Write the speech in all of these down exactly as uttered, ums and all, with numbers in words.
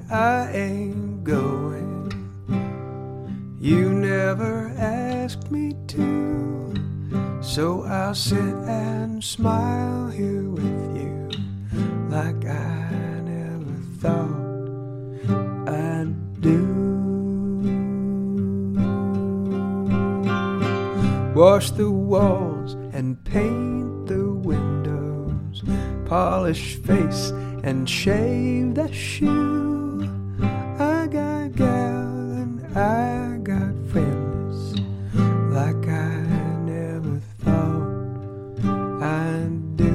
I ain't going. You never asked me to, so I'll sit and smile here with you like I never thought I'd do. Wash the walls and paint the windows, polish face and shave the shoe. I got gal and I got friends like I never thought I'd do.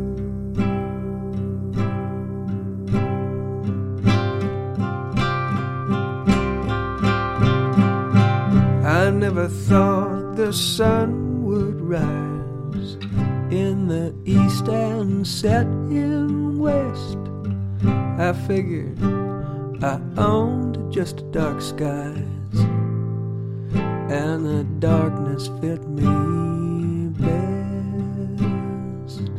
I never thought the sun would rise in the east and set in west. I figured I owned just dark skies, and the darkness fit me best.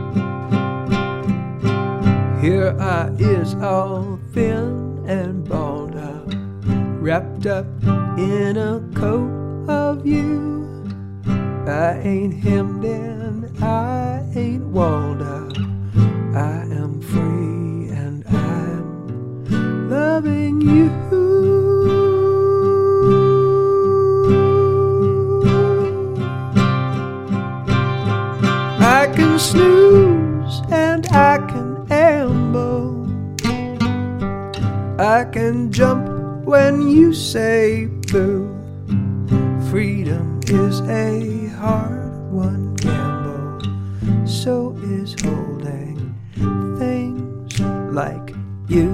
Here I is all thin and balled up, wrapped up in a coat of you. I ain't hemmed in, I ain't walled up. I am free and I'm loving you. I can snooze and I can amble. I can jump when you say boo. Freedom is a hard-won gamble, so is holding things like you.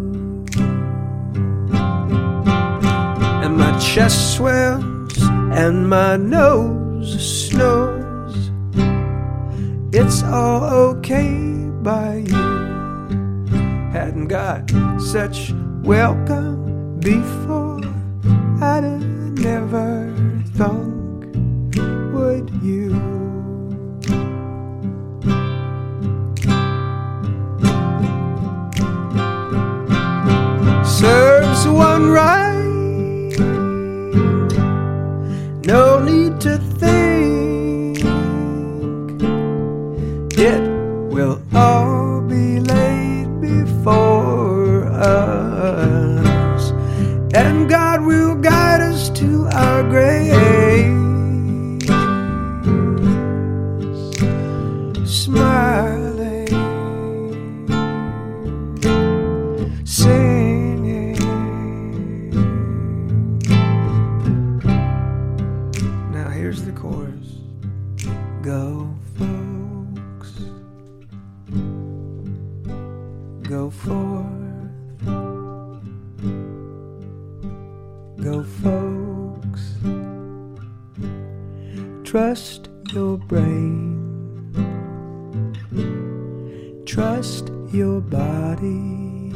And my chest swells and my nose snores. It's all okay by you. Hadn't got such welcome before. I'd have never thunk, would you? Serves one right, no need to think. It will all be laid before us, and God will guide us to our graves, smiling, singing. Now here's the chorus. Go folks, go forth, go folks, trust your brain, trust your body.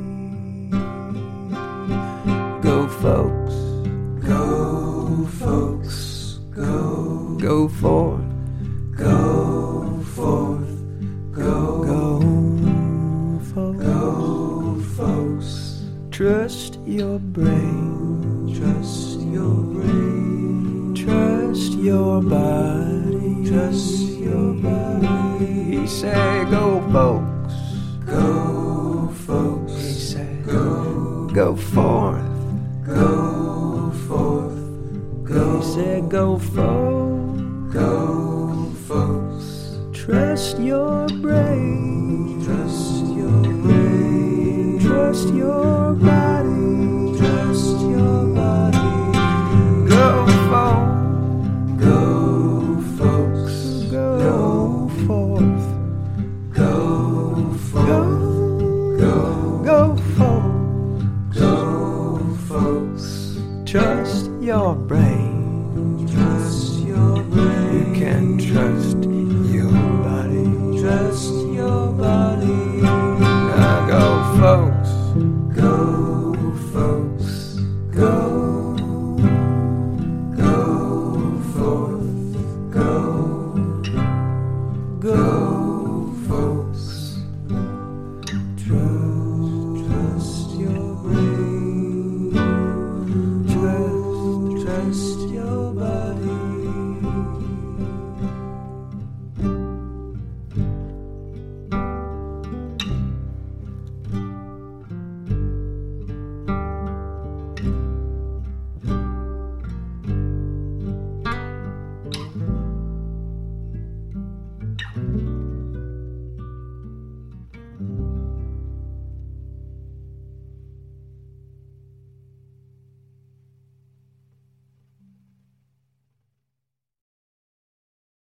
Go folks, go folks, go, go forth, go forth, go, go folks, go folks, trust your brain, trust your brain, trust your body, trust your body. He said, go folks, go folks. He said, go, go forth, go forth, go. He said, go folks, go folks. Trust your brain, trust your brain, trust your body, trust your body. Go folks, go folks, go, go forth, go forth, go, go folks, go folks. Trust your brain, trust your brain. You can trust your body, trust your body. Now go folks, go folks, go.